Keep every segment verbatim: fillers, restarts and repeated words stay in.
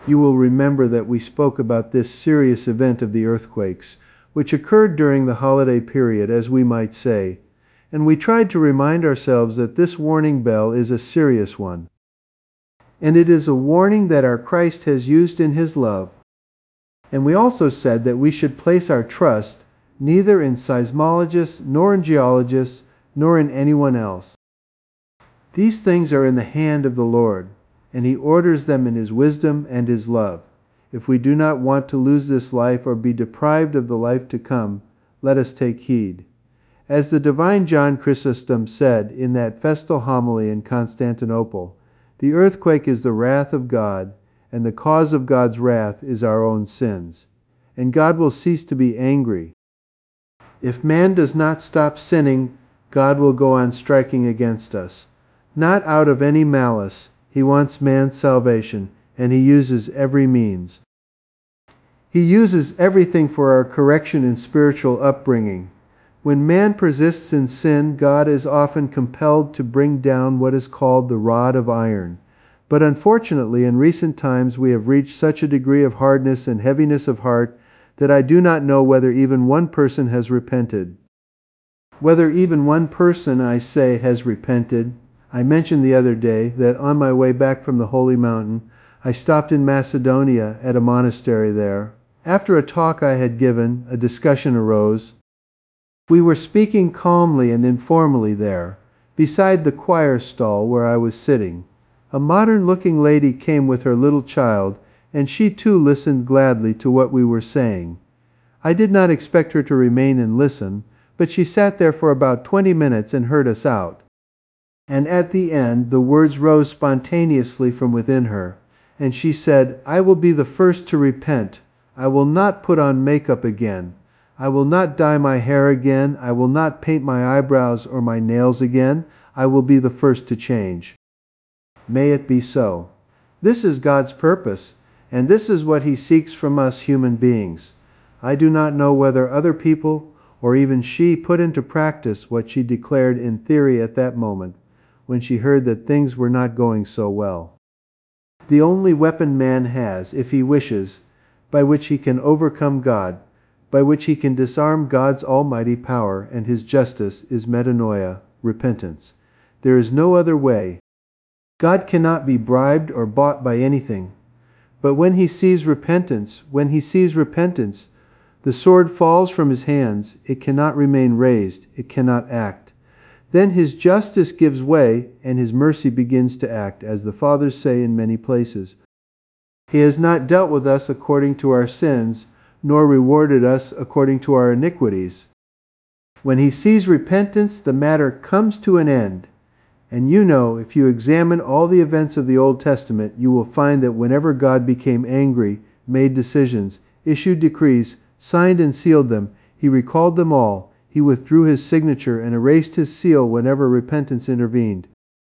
You will remember that we spoke about this serious event of the earthquakes, which occurred during the holiday period, as we might say, and we tried to remind ourselves that this warning bell is a serious one. And it is a warning that our Christ has used in His love. And we also said that we should place our trust neither in seismologists, nor in geologists, nor in anyone else. These things are in the hand of the Lord, and He orders them in His wisdom and His love. If we do not want to lose this life or be deprived of the life to come, let us take heed. As the divine John Chrysostom said in that festal homily in Constantinople, the earthquake is the wrath of God, and the cause of God's wrath is our own sins. And God will cease to be angry. If man does not stop sinning, God will go on striking against us. Not out of any malice. He wants man's salvation, and He uses every means. He uses everything for our correction and spiritual upbringing. When man persists in sin, God is often compelled to bring down what is called the rod of iron. But unfortunately, in recent times we have reached such a degree of hardness and heaviness of heart that I do not know whether even one person has repented. Whether even one person, I say, has repented. I mentioned the other day that on my way back from the Holy Mountain, I stopped in Macedonia at a monastery there. After a talk I had given, a discussion arose. We were speaking calmly and informally there, beside the choir stall where I was sitting. A modern-looking lady came with her little child, and she too listened gladly to what we were saying. I did not expect her to remain and listen, but she sat there for about twenty minutes and heard us out. And at the end the words rose spontaneously from within her, and she said, "I will be the first to repent. I will not put on makeup again. I will not dye my hair again. I will not paint my eyebrows or my nails again. I will be the first to change." May it be so. This is God's purpose, and this is what He seeks from us human beings. I do not know whether other people, or even she, put into practice what she declared in theory at that moment, when she heard that things were not going so well. The only weapon man has, if he wishes, by which he can overcome God, by which he can disarm God's almighty power and His justice, is metanoia, repentance. There is no other way. God cannot be bribed or bought by anything. But when He sees repentance, when He sees repentance, the sword falls from His hands. It cannot remain raised. It cannot act. Then His justice gives way, and His mercy begins to act, as the Fathers say in many places. He has not dealt with us according to our sins, nor rewarded us according to our iniquities. When He sees repentance, the matter comes to an end. And you know, if you examine all the events of the Old Testament, you will find that whenever God became angry, made decisions, issued decrees, signed and sealed them, He recalled them all. He withdrew His signature and erased His seal whenever repentance intervened.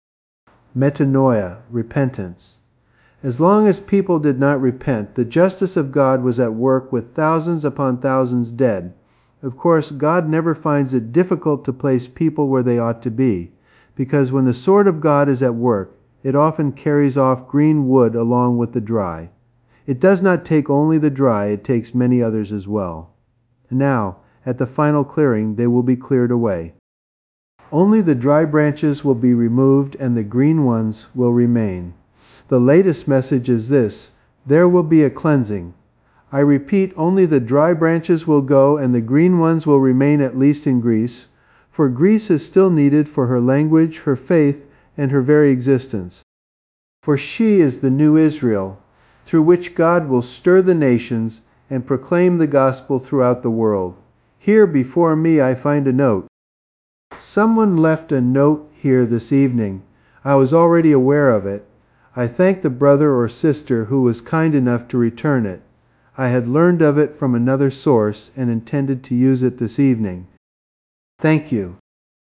Metanoia, repentance. As long as people did not repent, the justice of God was at work with thousands upon thousands dead. Of course, God never finds it difficult to place people where they ought to be, because when the sword of God is at work, it often carries off green wood along with the dry. It does not take only the dry, it takes many others as well. Now, at the final clearing, they will be cleared away. Only the dry branches will be removed and the green ones will remain. The latest message is this: there will be a cleansing. I repeat, only the dry branches will go and the green ones will remain, at least in Greece, for Greece is still needed for her language, her faith, and her very existence. For she is the new Israel, through which God will stir the nations and proclaim the gospel throughout the world. Here before me I find a note. Someone left a note here this evening. I was already aware of it. I thank the brother or sister who was kind enough to return it. I had learned of it from another source and intended to use it this evening. Thank you.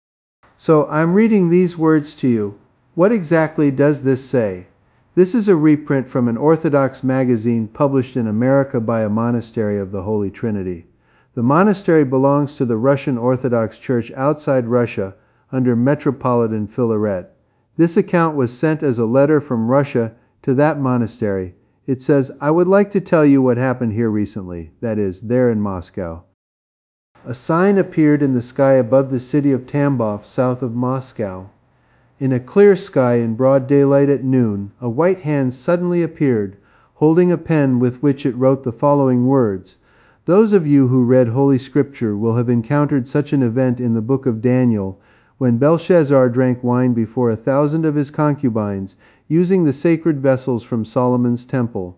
So I'm reading these words to you. What exactly does this say? This is a reprint from an Orthodox magazine published in America by a monastery of the Holy Trinity. The monastery belongs to the Russian Orthodox Church outside Russia under Metropolitan Filaret. This account was sent as a letter from Russia to that monastery, It says, "I would like to tell you what happened here recently," that is, there in Moscow. A sign appeared in the sky above the city of Tambov, south of Moscow. In a clear sky in broad daylight at noon, a white hand suddenly appeared, holding a pen with which it wrote the following words. Those of you who read Holy Scripture will have encountered such an event in the book of Daniel, when Belshazzar drank wine before a thousand of his concubines, using the sacred vessels from Solomon's temple.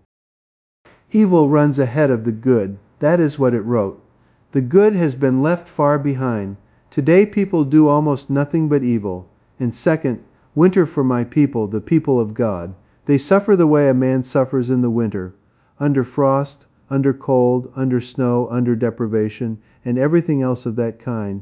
Evil runs ahead of the good. That is what it wrote. The good has been left far behind. Today people do almost nothing but evil. And second, winter for my people, the people of God. They suffer the way a man suffers in the winter, under frost, under cold, under snow, under deprivation, and everything else of that kind.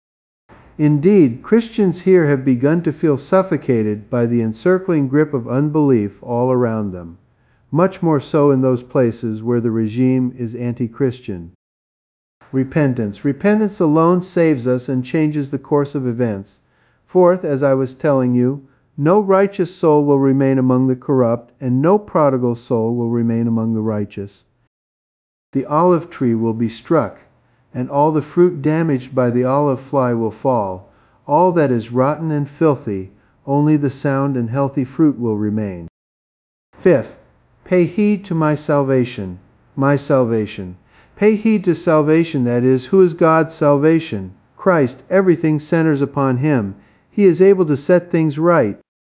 Indeed, Christians here have begun to feel suffocated by the encircling grip of unbelief all around them, much more so in those places where the regime is anti-Christian. Repentance. Repentance alone saves us and changes the course of events. Fourth, as I was telling you, no righteous soul will remain among the corrupt, and no prodigal soul will remain among the righteous. The olive tree will be struck, and all the fruit damaged by the olive fly will fall. All that is rotten and filthy, only the sound and healthy fruit will remain. Fifth, pay heed to my salvation, my salvation. Pay heed to salvation, that is, who is God's salvation? Christ. Everything centers upon Him. He is able to set things right.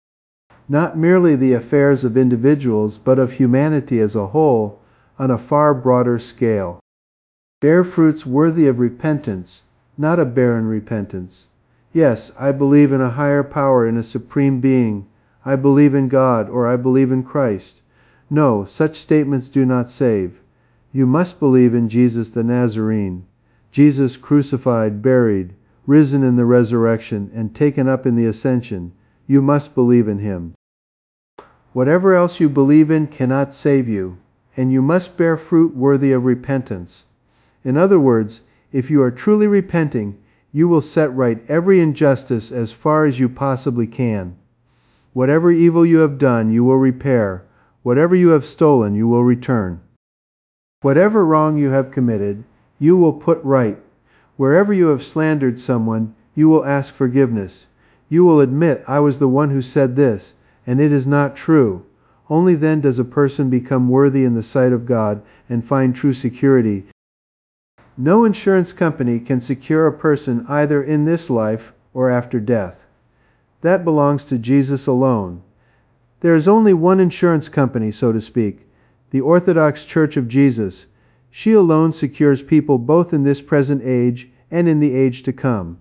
Not merely the affairs of individuals, but of humanity as a whole, on a far broader scale. Bear fruits worthy of repentance, not a barren repentance. Yes, I believe in a higher power, in a supreme being. I believe in God, or I believe in Christ. No, such statements do not save. You must believe in Jesus the Nazarene, Jesus crucified, buried, risen in the resurrection, and taken up in the ascension. You must believe in Him. Whatever else you believe in cannot save you, and you must bear fruit worthy of repentance. In other words, if you are truly repenting, you will set right every injustice as far as you possibly can. Whatever evil you have done, you will repair. Whatever you have stolen, you will return. Whatever wrong you have committed, you will put right. Wherever you have slandered someone, you will ask forgiveness. You will admit, I was the one who said this, and it is not true. Only then does a person become worthy in the sight of God and find true security. No insurance company can secure a person either in this life or after death. That belongs to Jesus alone. There is only one insurance company, so to speak, the Orthodox Church of Jesus. She alone secures people both in this present age and in the age to come.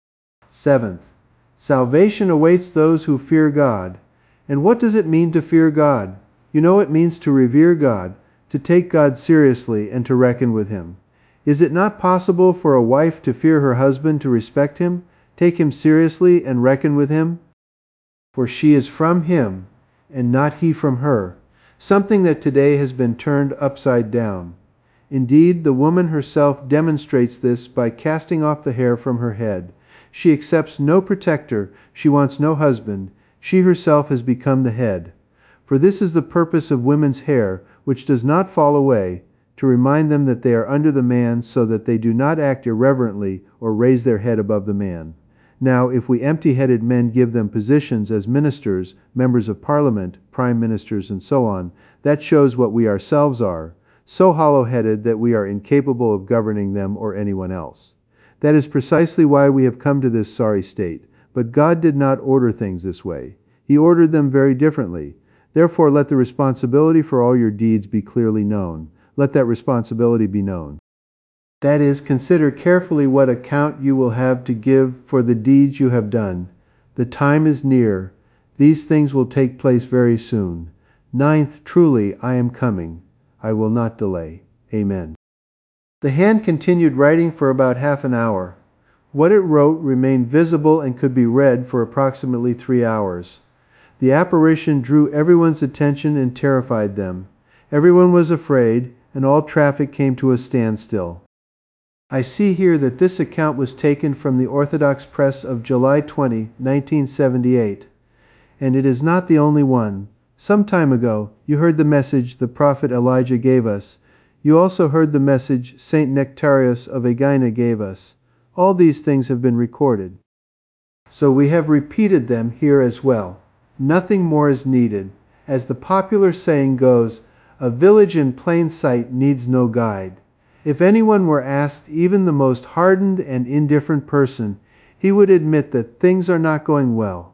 Seventh, salvation awaits those who fear God. And what does it mean to fear God? You know, it means to revere God, to take God seriously, and to reckon with Him. Is it not possible for a wife to fear her husband, to respect him, take him seriously, and reckon with him? For she is from him, and not he from her, something that today has been turned upside down. Indeed, the woman herself demonstrates this by casting off the hair from her head. She accepts no protector, she wants no husband, she herself has become the head. For this is the purpose of women's hair, which does not fall away, to remind them that they are under the man, so that they do not act irreverently or raise their head above the man. Now, if we empty-headed men give them positions as ministers, members of parliament, prime ministers, and so on, that shows what we ourselves are, so hollow-headed that we are incapable of governing them or anyone else. That is precisely why we have come to this sorry state. But God did not order things this way. He ordered them very differently. Therefore, let the responsibility for all your deeds be clearly known. Let that responsibility be known. That is, consider carefully what account you will have to give for the deeds you have done. The time is near. These things will take place very soon. Ninth, truly, I am coming. I will not delay. Amen. The hand continued writing for about half an hour. What it wrote remained visible and could be read for approximately three hours. The apparition drew everyone's attention and terrified them. Everyone was afraid, and all traffic came to a standstill. I see here that this account was taken from the Orthodox Press of July twentieth, nineteen seventy-eight. And it is not the only one. Some time ago, you heard the message the prophet Elijah gave us. You also heard the message Saint Nectarius of Aegina gave us. All these things have been recorded. So we have repeated them here as well. Nothing more is needed. As the popular saying goes, a village in plain sight needs no guide. If anyone were asked, even the most hardened and indifferent person, he would admit that things are not going well.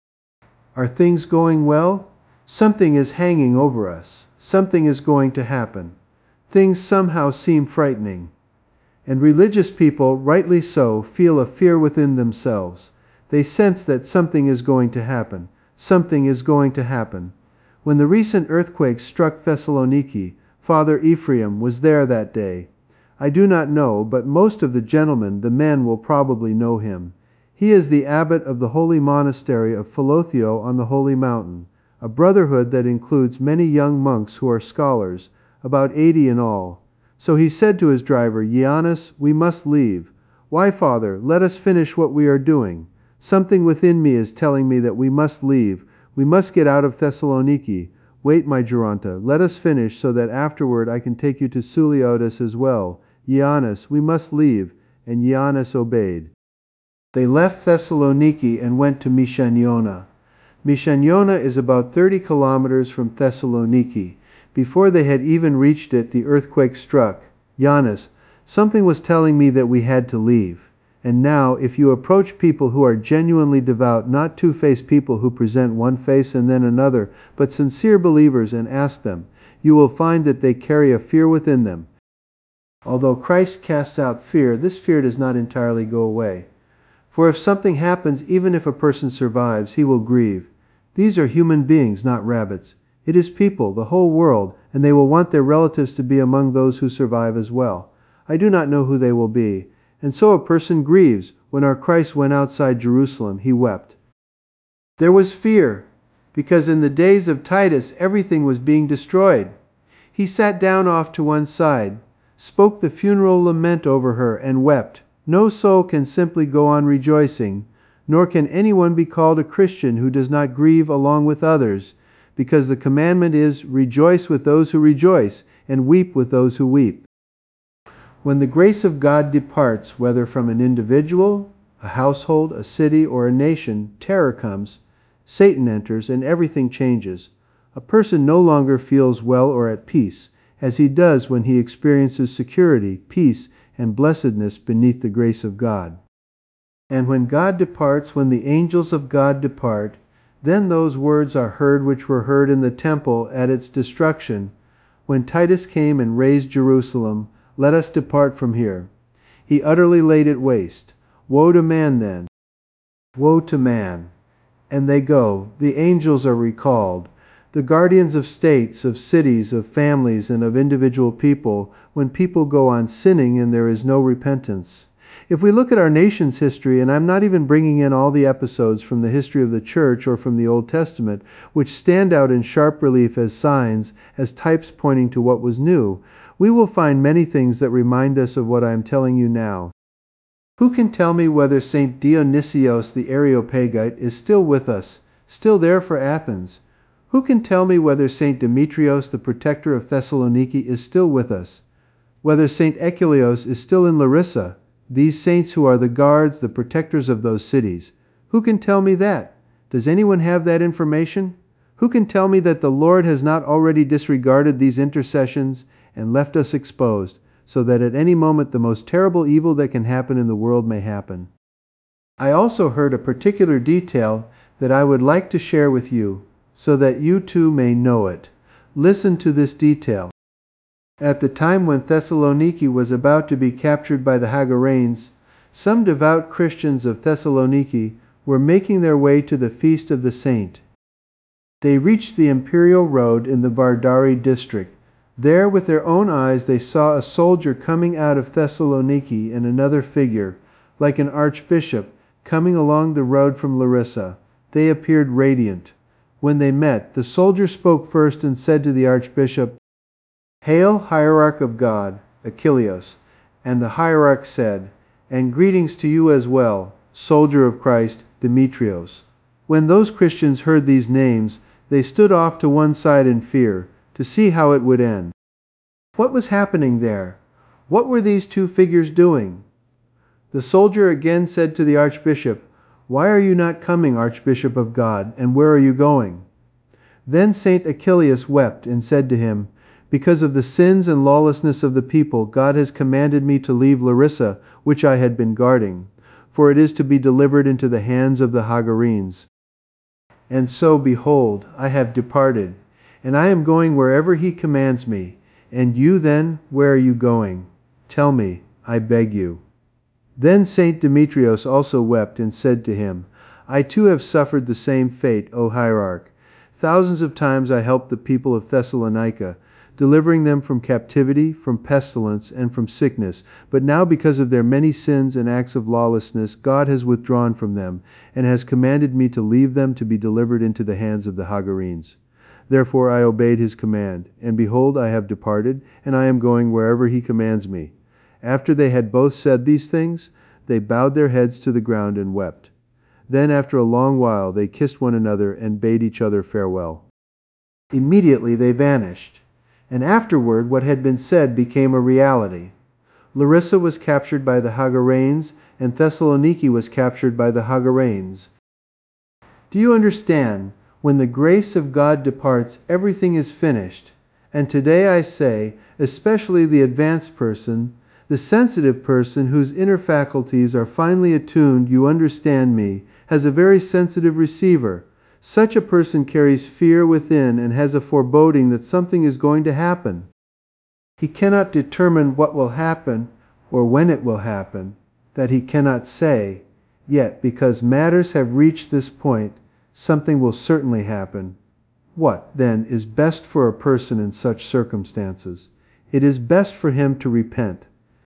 Are things going well? Something is hanging over us. Something is going to happen. Things somehow seem frightening. And religious people, rightly so, feel a fear within themselves. They sense that something is going to happen. Something is going to happen. When the recent earthquake struck Thessaloniki, Father Ephraim was there that day. I do not know, but most of the gentlemen, the men, will probably know him. He is the abbot of the holy monastery of Philotheo on the Holy Mountain, a brotherhood that includes many young monks who are scholars, about eighty in all. So he said to his driver, "Giannis, we must leave." "Why, Father? Let us finish what we are doing." "Something within me is telling me that we must leave. We must get out of Thessaloniki." "Wait, my Geronta, let us finish so that afterward I can take you to Suliotis as well." "Giannis, we must leave." And Giannis obeyed. They left Thessaloniki and went to Mishaniona. Mishaniona is about thirty kilometers from Thessaloniki. Before they had even reached it, the earthquake struck. "Giannis, something was telling me that we had to leave. And now, if you approach people who are genuinely devout, not two-faced people who present one face and then another, but sincere believers, and ask them, you will find that they carry a fear within them. Although Christ casts out fear, this fear does not entirely go away. For if something happens, even if a person survives, he will grieve. These are human beings, not rabbits. It is people, the whole world, and they will want their relatives to be among those who survive as well. I do not know who they will be. And so a person grieves. When our Christ went outside Jerusalem, he wept. There was fear, because in the days of Titus everything was being destroyed. He sat down off to one side, spoke the funeral lament over her, and wept. No soul can simply go on rejoicing, nor can anyone be called a Christian who does not grieve along with others, because the commandment is, rejoice with those who rejoice, and weep with those who weep. When the grace of God departs, whether from an individual, a household, a city, or a nation, terror comes, Satan enters, and everything changes. A person no longer feels well or at peace, as he does when he experiences security, peace, and blessedness beneath the grace of God. And when God departs, when the angels of God depart, then those words are heard which were heard in the temple at its destruction, when Titus came and razed Jerusalem, "Let us depart from here." He utterly laid it waste. Woe to man then! Woe to man! And they go. The angels are recalled. The guardians of states, of cities, of families, and of individual people, when people go on sinning and there is no repentance. If we look at our nation's history, and I'm not even bringing in all the episodes from the history of the church or from the Old Testament, which stand out in sharp relief as signs, as types pointing to what was new, we will find many things that remind us of what I am telling you now. Who can tell me whether Saint Dionysios the Areopagite is still with us, still there for Athens? Who can tell me whether Saint Demetrios the protector of Thessaloniki is still with us? Whether Saint Echelios is still in Larissa? These saints who are the guards, the protectors of those cities. Who can tell me that? Does anyone have that information? Who can tell me that the Lord has not already disregarded these intercessions and left us exposed, so that at any moment the most terrible evil that can happen in the world may happen? I also heard a particular detail that I would like to share with you, so that you too may know it. Listen to this detail. At the time when Thessaloniki was about to be captured by the Hagarenes, some devout Christians of Thessaloniki were making their way to the feast of the saint. They reached the imperial road in the Vardari district. There, with their own eyes, they saw a soldier coming out of Thessaloniki and another figure, like an archbishop, coming along the road from Larissa. They appeared radiant. When they met, the soldier spoke first and said to the archbishop, "Hail, hierarch of God, Achilleus." And the hierarch said, "And greetings to you as well, soldier of Christ, Demetrios." When those Christians heard these names, They stood off to one side in fear, to see how it would end. What was happening there? What were these two figures doing? The soldier again said to the archbishop, "Why are you not coming, Archbishop of God, and where are you going?" Then Saint Achillius wept and said to him, "Because of the sins and lawlessness of the people, God has commanded me to leave Larissa, which I had been guarding, for it is to be delivered into the hands of the Hagarenes. And so, behold, I have departed, and I am going wherever he commands me. And you then, where are you going? Tell me, I beg you." Then Saint Demetrios also wept and said to him, "I too have suffered the same fate, O hierarch. Thousands of times I helped the people of Thessalonica, delivering them from captivity, from pestilence, and from sickness. But now, because of their many sins and acts of lawlessness, God has withdrawn from them, and has commanded me to leave them to be delivered into the hands of the Hagarenes. Therefore I obeyed his command, and behold, I have departed, and I am going wherever he commands me." After they had both said these things, they bowed their heads to the ground and wept. Then after a long while they kissed one another and bade each other farewell. Immediately they vanished, and afterward what had been said became a reality. Larissa was captured by the Hagarenes, and Thessaloniki was captured by the Hagarenes. Do you understand? When the grace of God departs, everything is finished. And today I say, especially the advanced person, the sensitive person whose inner faculties are finely attuned, you understand me, has a very sensitive receiver. Such a person carries fear within and has a foreboding that something is going to happen. He cannot determine what will happen or when it will happen, that he cannot say, yet because matters have reached this point, something will certainly happen. What, then, is best for a person in such circumstances? It is best for him to repent.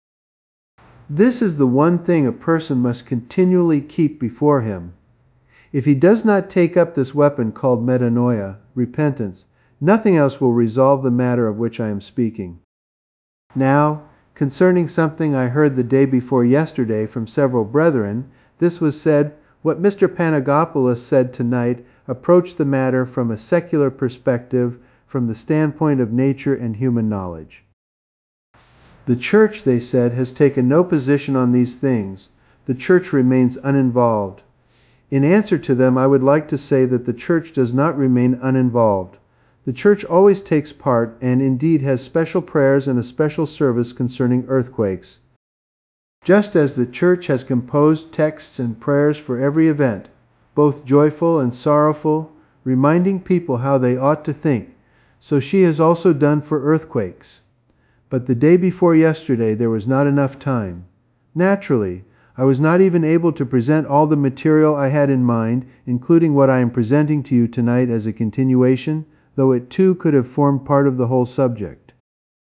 This is the one thing a person must continually keep before him. If he does not take up this weapon called metanoia, repentance, nothing else will resolve the matter of which I am speaking. Now, concerning something I heard the day before yesterday from several brethren, this was said, what Mister Panagopoulos said tonight approached the matter from a secular perspective, from the standpoint of nature and human knowledge. The Church, they said, has taken no position on these things. The Church remains uninvolved. In answer to them, I would like to say that the Church does not remain uninvolved. The Church always takes part, and indeed has special prayers and a special service concerning earthquakes. Just as the Church has composed texts and prayers for every event, both joyful and sorrowful, reminding people how they ought to think, so she has also done for earthquakes. But the day before yesterday there was not enough time. Naturally, I was not even able to present all the material I had in mind, including what I am presenting to you tonight as a continuation, though it too could have formed part of the whole subject.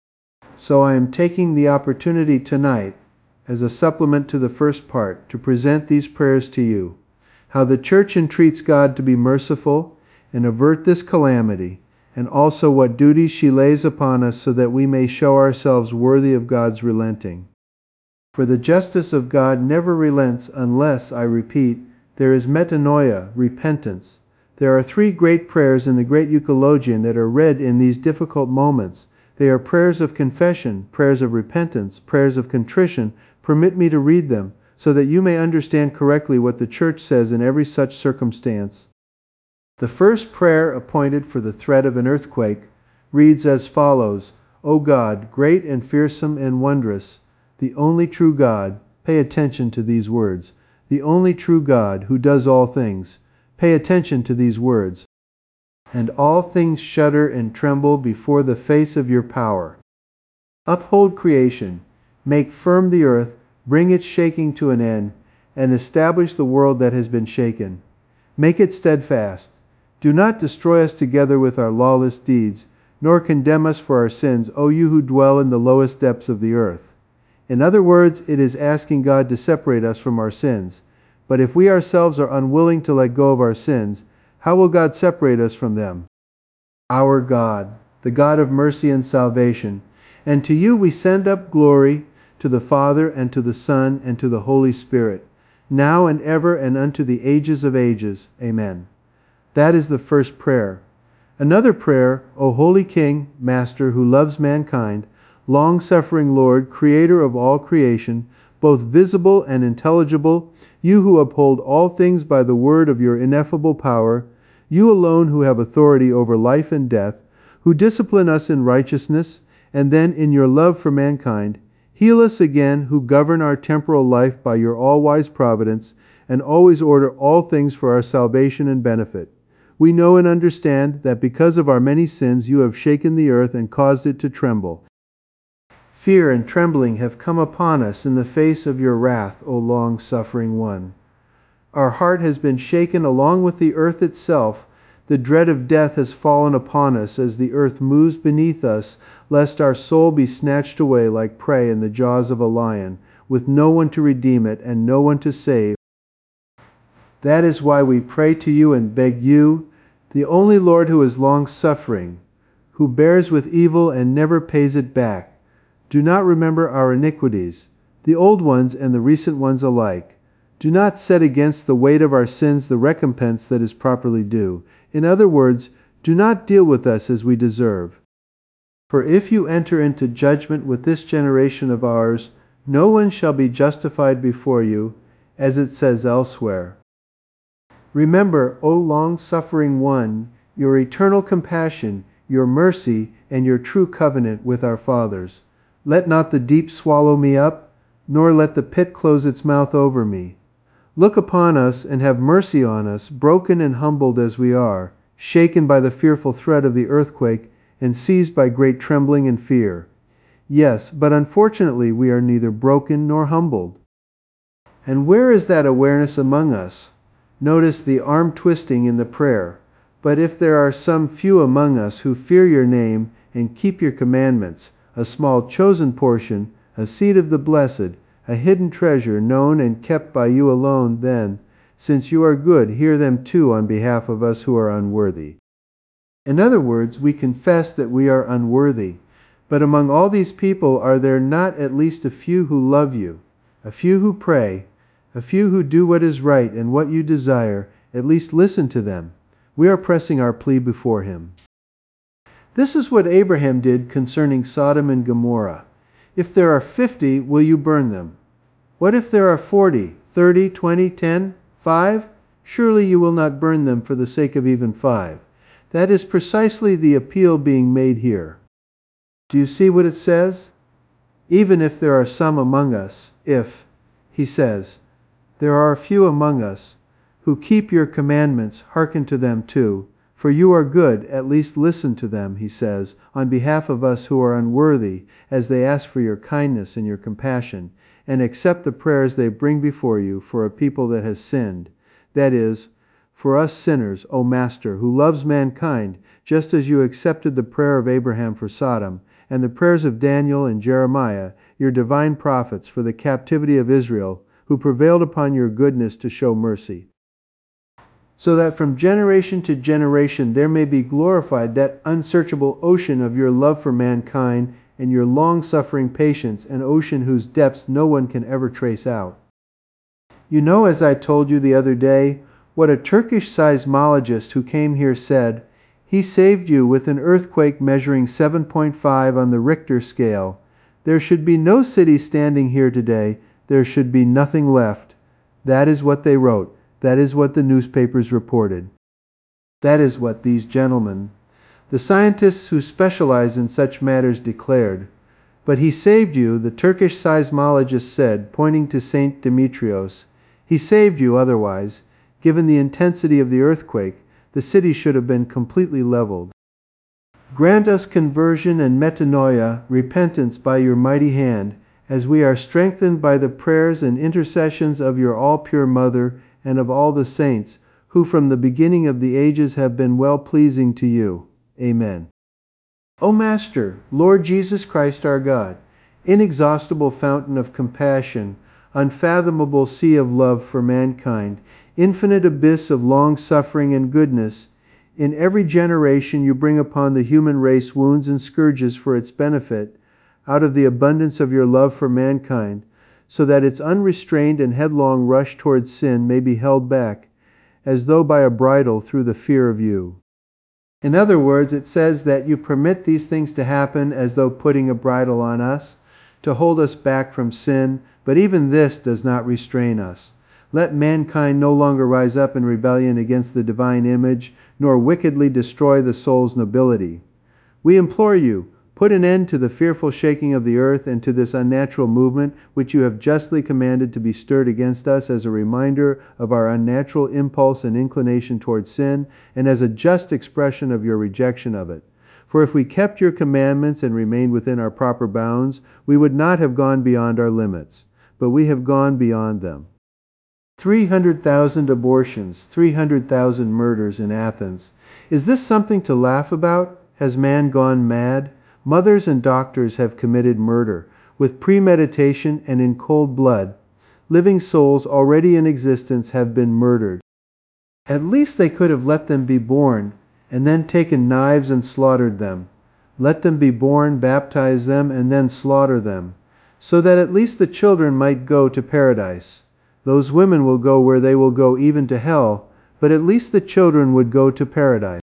So I am taking the opportunity tonight, as a supplement to the first part, to present these prayers to you, how the Church entreats God to be merciful and avert this calamity, and also what duties she lays upon us so that we may show ourselves worthy of God's relenting. For the justice of God never relents unless, I repeat, there is metanoia, repentance. There are three great prayers in the great Euchologion that are read in these difficult moments. They are prayers of confession, prayers of repentance, prayers of contrition. Permit me to read them, so that you may understand correctly what the Church says in every such circumstance. The first prayer appointed for the threat of an earthquake reads as follows: O God, great and fearsome and wondrous, the only true God, pay attention to these words, the only true God who does all things, pay attention to these words, and all things shudder and tremble before the face of your power. Uphold creation, make firm the earth, bring its shaking to an end, and establish the world that has been shaken. Make it steadfast. Do not destroy us together with our lawless deeds, nor condemn us for our sins, O you who dwell in the lowest depths of the earth. In other words, it is asking God to separate us from our sins. But if we ourselves are unwilling to let go of our sins, how will God separate us from them? Our God, the God of mercy and salvation, and to you we send up glory, to the Father, and to the Son, and to the Holy Spirit, now and ever and unto the ages of ages. Amen. That is the first prayer. Another prayer, O Holy King, Master, who loves mankind, long-suffering Lord, Creator of all creation, both visible and intelligible, you who uphold all things by the word of your ineffable power, you alone who have authority over life and death, who discipline us in righteousness, and then in your love for mankind, heal us again, who govern our temporal life by your all-wise providence, and always order all things for our salvation and benefit. We know and understand that because of our many sins you have shaken the earth and caused it to tremble. Fear and trembling have come upon us in the face of your wrath, O long-suffering one. Our heart has been shaken along with the earth itself. The dread of death has fallen upon us as the earth moves beneath us, lest our soul be snatched away like prey in the jaws of a lion, with no one to redeem it and no one to save. That is why we pray to you and beg you, the only Lord who is long-suffering, who bears with evil and never pays it back. Do not remember our iniquities, the old ones and the recent ones alike. Do not set against the weight of our sins the recompense that is properly due. In other words, do not deal with us as we deserve. For if you enter into judgment with this generation of ours, no one shall be justified before you, as it says elsewhere. Remember, O long-suffering one, your eternal compassion, your mercy, and your true covenant with our fathers. Let not the deep swallow me up, nor let the pit close its mouth over me. Look upon us and have mercy on us, broken and humbled as we are, shaken by the fearful threat of the earthquake, and seized by great trembling and fear. Yes, but unfortunately we are neither broken nor humbled. And where is that awareness among us? Notice the arm twisting in the prayer. But if there are some few among us who fear your name and keep your commandments, a small chosen portion, a seed of the blessed, a hidden treasure known and kept by you alone, then, since you are good, hear them too on behalf of us who are unworthy. In other words, we confess that we are unworthy. But among all these people are there not at least a few who love you, a few who pray, a few who do what is right and what you desire? At least listen to them. We are pressing our plea before him. This is what Abraham did concerning Sodom and Gomorrah. If there are fifty, will you burn them? What if there are forty, thirty, twenty, ten, five? Surely you will not burn them for the sake of even five. That is precisely the appeal being made here. Do you see what it says? Even if there are some among us, if, he says, there are a few among us who keep your commandments, hearken to them too. For you are good, at least listen to them, he says, on behalf of us who are unworthy, as they ask for your kindness and your compassion, and accept the prayers they bring before you for a people that has sinned. That is, for us sinners, O Master, who loves mankind, just as you accepted the prayer of Abraham for Sodom, and the prayers of Daniel and Jeremiah, your divine prophets, for the captivity of Israel, who prevailed upon your goodness to show mercy, so that from generation to generation there may be glorified that unsearchable ocean of your love for mankind and your long-suffering patience, an ocean whose depths no one can ever trace out. You know, as I told you the other day, what a Turkish seismologist who came here said. He saved you with an earthquake measuring seven point five on the Richter scale. There should be no city standing here today. There should be nothing left. That is what they wrote. That is what the newspapers reported. That is what these gentlemen, the scientists who specialize in such matters, declared. But he saved you, the Turkish seismologist said, pointing to Saint Demetrios. He saved you otherwise. Given the intensity of the earthquake, the city should have been completely leveled. Grant us conversion and metanoia, repentance by your mighty hand, as we are strengthened by the prayers and intercessions of your all-pure Mother and of all the saints, who from the beginning of the ages have been well-pleasing to you. Amen. O Master, Lord Jesus Christ our God, inexhaustible fountain of compassion, unfathomable sea of love for mankind, infinite abyss of long-suffering and goodness, in every generation you bring upon the human race wounds and scourges for its benefit, out of the abundance of your love for mankind, so that its unrestrained and headlong rush towards sin may be held back, as though by a bridle through the fear of you. In other words, it says that you permit these things to happen as though putting a bridle on us, to hold us back from sin, but even this does not restrain us. Let mankind no longer rise up in rebellion against the divine image, nor wickedly destroy the soul's nobility. We implore you, put an end to the fearful shaking of the earth and to this unnatural movement which you have justly commanded to be stirred against us as a reminder of our unnatural impulse and inclination toward sin, and as a just expression of your rejection of it. For if we kept your commandments and remained within our proper bounds, we would not have gone beyond our limits, but we have gone beyond them. three hundred thousand abortions, three hundred thousand murders in Athens. Is this something to laugh about? Has man gone mad? Mothers and doctors have committed murder, with premeditation and in cold blood. Living souls already in existence have been murdered. At least they could have let them be born, and then taken knives and slaughtered them. Let them be born, baptize them, and then slaughter them, so that at least the children might go to paradise. Those women will go where they will go even to hell, but at least the children would go to paradise.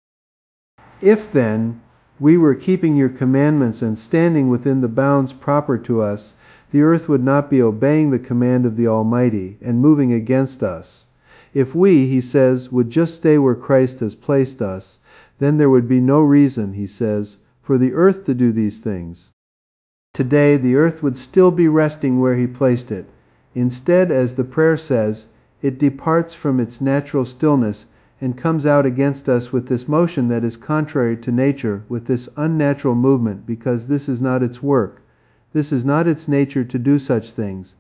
If, then, we were keeping your commandments and standing within the bounds proper to us, the earth would not be obeying the command of the Almighty and moving against us. If we, he says, would just stay where Christ has placed us, then there would be no reason, he says, for the earth to do these things. Today, the earth would still be resting where he placed it. Instead, as the prayer says, it departs from its natural stillness and comes out against us with this motion that is contrary to nature, with this unnatural movement, because this is not its work. This is not its nature to do such things.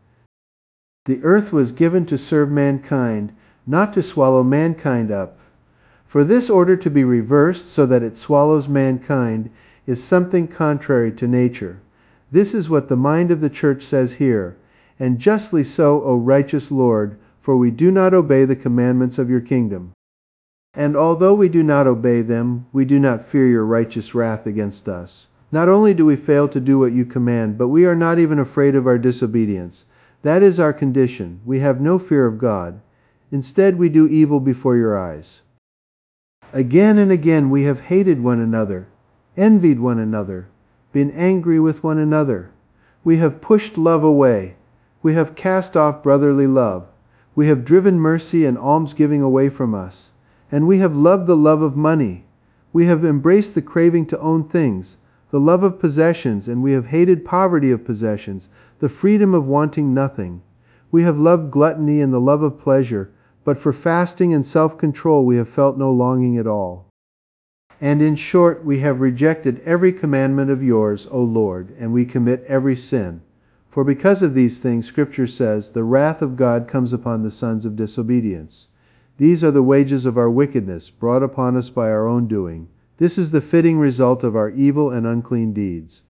The earth was given to serve mankind, not to swallow mankind up. For this order to be reversed so that it swallows mankind is something contrary to nature. This is what the mind of the church says here. And justly so, O righteous Lord, for we do not obey the commandments of your kingdom. And although we do not obey them, we do not fear your righteous wrath against us. Not only do we fail to do what you command, but we are not even afraid of our disobedience. That is our condition. We have no fear of God. Instead, we do evil before your eyes. Again and again we have hated one another, envied one another, been angry with one another. We have pushed love away. We have cast off brotherly love. We have driven mercy and almsgiving away from us. And we have loved the love of money. We have embraced the craving to own things, the love of possessions, and we have hated poverty of possessions, the freedom of wanting nothing. We have loved gluttony and the love of pleasure, but for fasting and self-control we have felt no longing at all. And in short, we have rejected every commandment of yours, O Lord, and we commit every sin. For because of these things, Scripture says, the wrath of God comes upon the sons of disobedience. These are the wages of our wickedness, brought upon us by our own doing. This is the fitting result of our evil and unclean deeds.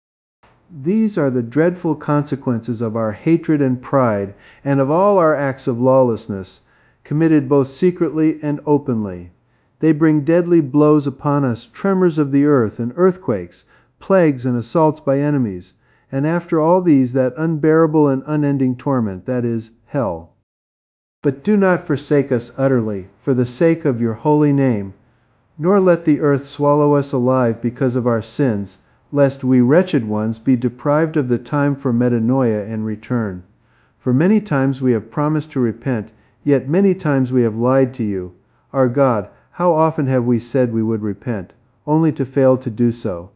These are the dreadful consequences of our hatred and pride, and of all our acts of lawlessness, committed both secretly and openly. They bring deadly blows upon us, tremors of the earth and earthquakes, plagues and assaults by enemies, and after all these that unbearable and unending torment, that is, hell. But do not forsake us utterly, for the sake of your holy name, nor let the earth swallow us alive because of our sins, lest we wretched ones be deprived of the time for metanoia and return. For many times we have promised to repent, yet many times we have lied to you. Our God, how often have we said we would repent, only to fail to do so?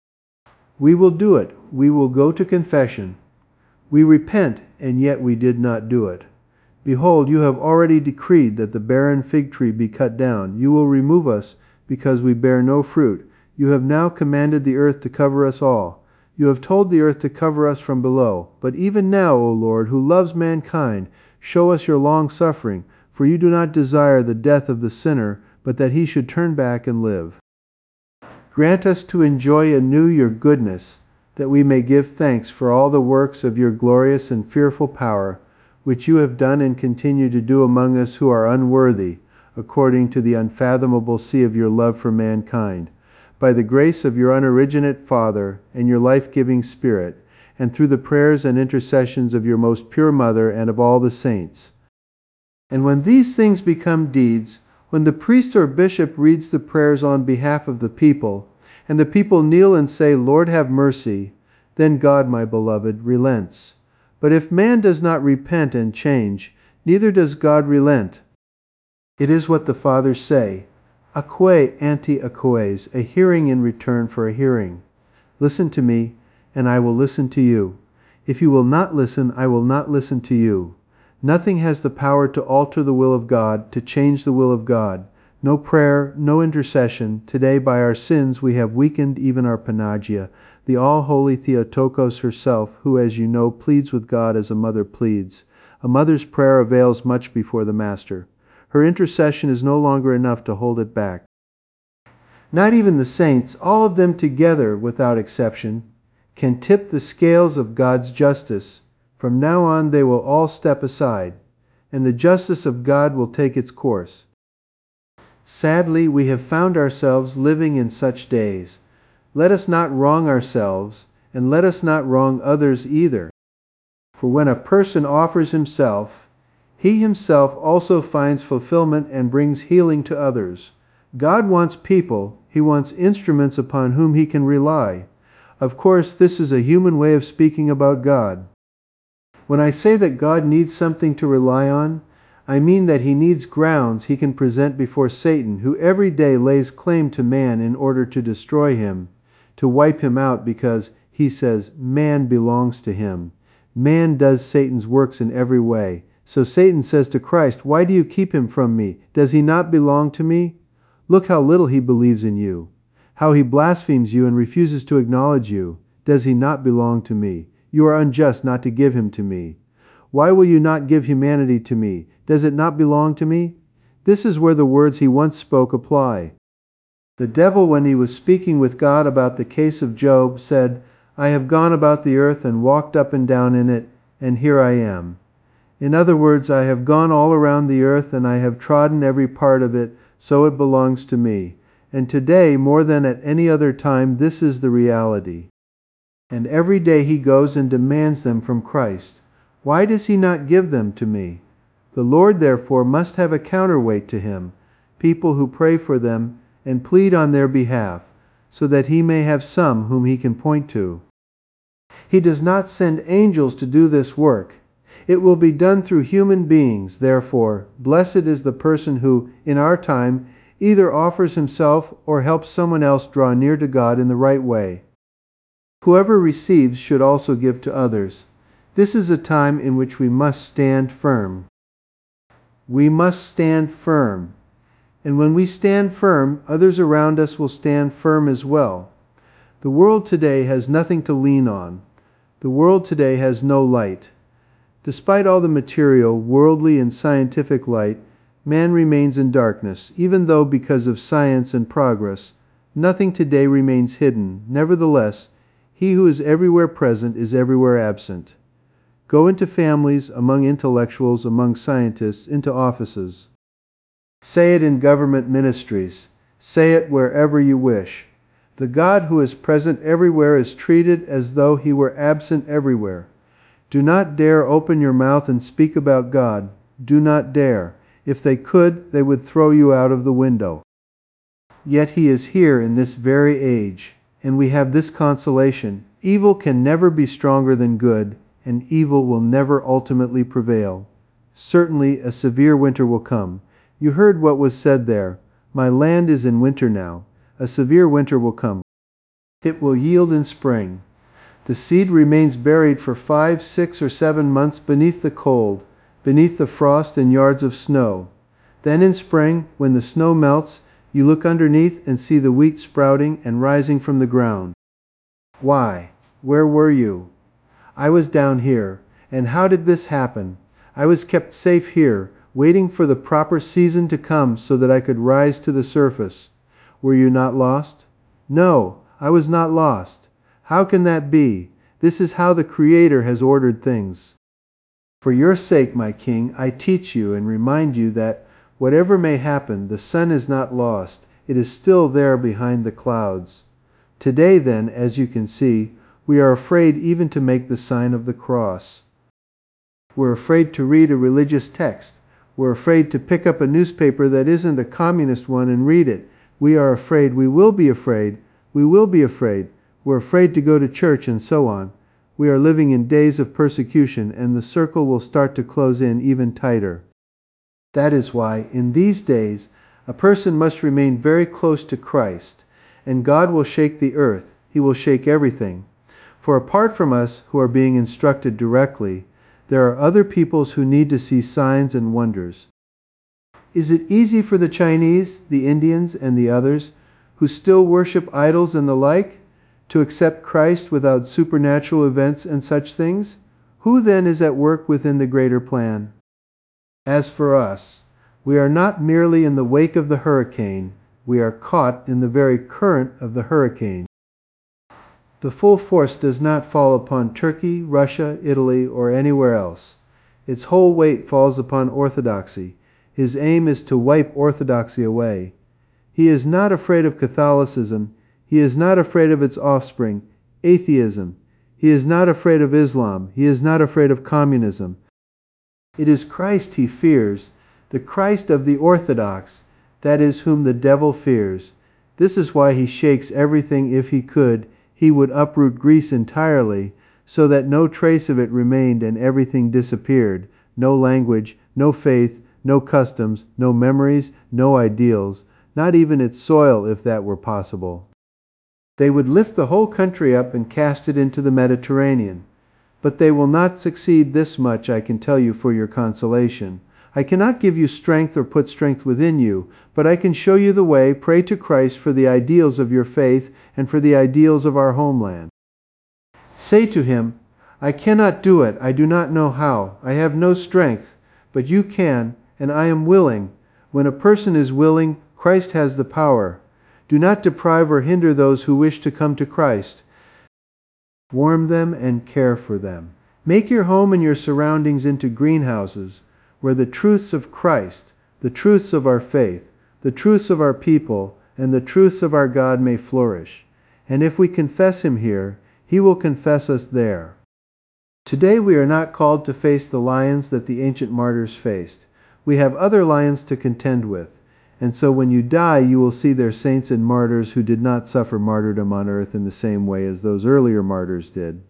We will do it. We will go to confession. We repent, and yet we did not do it. Behold, you have already decreed that the barren fig tree be cut down. You will remove us, because we bear no fruit. You have now commanded the earth to cover us all. You have told the earth to cover us from below. But even now, O Lord, who loves mankind, show us your long-suffering, for you do not desire the death of the sinner, but that he should turn back and live. Grant us to enjoy anew your goodness, that we may give thanks for all the works of your glorious and fearful power, which you have done and continue to do among us who are unworthy, according to the unfathomable sea of your love for mankind, by the grace of your unoriginate Father and your life-giving Spirit, and through the prayers and intercessions of your most pure Mother and of all the saints. And when these things become deeds, When the priest or bishop reads the prayers on behalf of the people, and the people kneel and say, Lord, have mercy, then God, my beloved, relents. But if man does not repent and change, neither does God relent. It is what the Fathers say, Aque ante aques, a hearing in return for a hearing. Listen to me, and I will listen to you. If you will not listen, I will not listen to you. Nothing has the power to alter the will of God, to change the will of God. No prayer, no intercession. Today by our sins we have weakened even our Panagia, the all-holy Theotokos herself, who, as you know, pleads with God as a mother pleads. A mother's prayer avails much before the Master. Her intercession is no longer enough to hold it back. Not even the saints, all of them together without exception, can tip the scales of God's justice. From now on they will all step aside, and the justice of God will take its course. Sadly, we have found ourselves living in such days. Let us not wrong ourselves, and let us not wrong others either. For when a person offers himself, he himself also finds fulfillment and brings healing to others. God wants people, He wants instruments upon whom He can rely. Of course, this is a human way of speaking about God. When I say that God needs something to rely on, I mean that He needs grounds He can present before Satan, who every day lays claim to man in order to destroy him, to wipe him out because, he says, man belongs to him. Man does Satan's works in every way. So Satan says to Christ, why do you keep him from me? Does he not belong to me? Look how little he believes in you, how he blasphemes you and refuses to acknowledge you. Does he not belong to me? You are unjust not to give him to me. Why will you not give humanity to me? Does it not belong to me? This is where the words he once spoke apply. The devil, when he was speaking with God about the case of Job, said, I have gone about the earth and walked up and down in it, and here I am. In other words, I have gone all around the earth and I have trodden every part of it, so it belongs to me. And today, more than at any other time, this is the reality. And every day he goes and demands them from Christ. Why does he not give them to me? The Lord, therefore, must have a counterweight to him, people who pray for them and plead on their behalf, so that he may have some whom he can point to. He does not send angels to do this work. It will be done through human beings. Therefore, blessed is the person who, in our time, either offers himself or helps someone else draw near to God in the right way. Whoever receives should also give to others. This is a time in which we must stand firm. We must stand firm. And when we stand firm, others around us will stand firm as well. The world today has nothing to lean on. The world today has no light. Despite all the material, worldly, and scientific light, man remains in darkness, even though because of science and progress, nothing today remains hidden. Nevertheless, he who is everywhere present is everywhere absent. Go into families, among intellectuals, among scientists, into offices. Say it in government ministries. Say it wherever you wish. The God who is present everywhere is treated as though he were absent everywhere. Do not dare open your mouth and speak about God. Do not dare. If they could, they would throw you out of the window. Yet he is here in this very age, and we have this consolation. Evil can never be stronger than good, and evil will never ultimately prevail. Certainly a severe winter will come. You heard what was said there. My land is in winter now. A severe winter will come. It will yield in spring. The seed remains buried for five, six, or seven months beneath the cold, beneath the frost and yards of snow. Then in spring, when the snow melts, you look underneath and see the wheat sprouting and rising from the ground. Why? Where were you? I was down here. And how did this happen? I was kept safe here, waiting for the proper season to come so that I could rise to the surface. Were you not lost? No, I was not lost. How can that be? This is how the Creator has ordered things. For your sake, my King, I teach you and remind you that, whatever may happen, the sun is not lost. It is still there behind the clouds. Today, then, as you can see, we are afraid even to make the sign of the cross. We're afraid to read a religious text. We're afraid to pick up a newspaper that isn't a communist one and read it. We are afraid. We will be afraid. We will be afraid. We're afraid to go to church and so on. We are living in days of persecution, and the circle will start to close in even tighter. That is why, in these days, a person must remain very close to Christ, and God will shake the earth. He will shake everything. For apart from us, who are being instructed directly, there are other peoples who need to see signs and wonders. Is it easy for the Chinese, the Indians, and the others, who still worship idols and the like, to accept Christ without supernatural events and such things? Who then is at work within the greater plan? As for us, we are not merely in the wake of the hurricane, we are caught in the very current of the hurricane. The full force does not fall upon Turkey, Russia, Italy, or anywhere else. Its whole weight falls upon orthodoxy. His aim is to wipe orthodoxy away. He is not afraid of Catholicism. He is not afraid of its offspring, atheism. He is not afraid of Islam. He is not afraid of communism. It is Christ he fears, the Christ of the Orthodox, that is whom the devil fears. This is why he shakes everything. If he could, he would uproot Greece entirely, so that no trace of it remained and everything disappeared. No language, no faith, no customs, no memories, no ideals, not even its soil if that were possible. They would lift the whole country up and cast it into the Mediterranean. But they will not succeed. This much I can tell you for your consolation. I cannot give you strength or put strength within you, but I can show you the way. Pray to Christ for the ideals of your faith and for the ideals of our homeland. Say to him, I cannot do it. I do not know how. I have no strength. But you can, and I am willing. When a person is willing, Christ has the power. Do not deprive or hinder those who wish to come to Christ. Warm them and care for them. Make your home and your surroundings into greenhouses, where the truths of Christ, the truths of our faith, the truths of our people, and the truths of our God may flourish. And if we confess him here, he will confess us there. Today we are not called to face the lions that the ancient martyrs faced. We have other lions to contend with. And so when you die, you will see their saints and martyrs who did not suffer martyrdom on earth in the same way as those earlier martyrs did.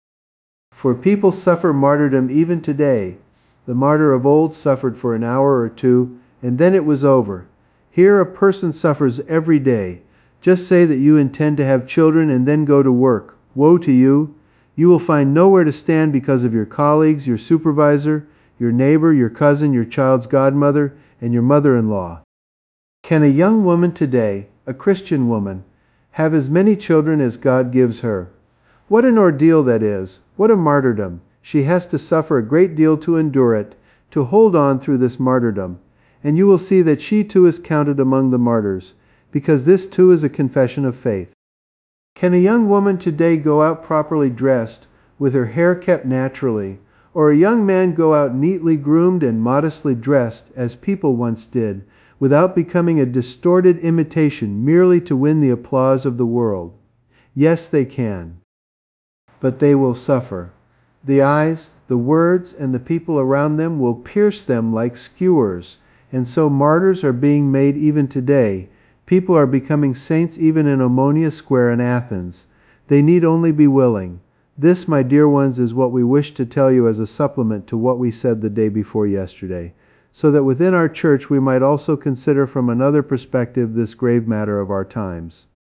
For people suffer martyrdom even today. The martyr of old suffered for an hour or two, and then it was over. Here a person suffers every day. Just say that you intend to have children and then go to work. Woe to you! You will find nowhere to stand because of your colleagues, your supervisor, your neighbor, your cousin, your child's godmother, and your mother-in-law. Can a young woman today, a Christian woman, have as many children as God gives her? What an ordeal that is! What a martyrdom! She has to suffer a great deal to endure it, to hold on through this martyrdom. And you will see that she too is counted among the martyrs, because this too is a confession of faith. Can a young woman today go out properly dressed, with her hair kept naturally, or a young man go out neatly groomed and modestly dressed, as people once did, without becoming a distorted imitation merely to win the applause of the world? Yes, they can. But they will suffer. The eyes, the words, and the people around them will pierce them like skewers, and so martyrs are being made even today. People are becoming saints even in Omonia Square in Athens. They need only be willing. This, my dear ones, is what we wish to tell you as a supplement to what we said the day before yesterday, so that within our church we might also consider from another perspective this grave matter of our times.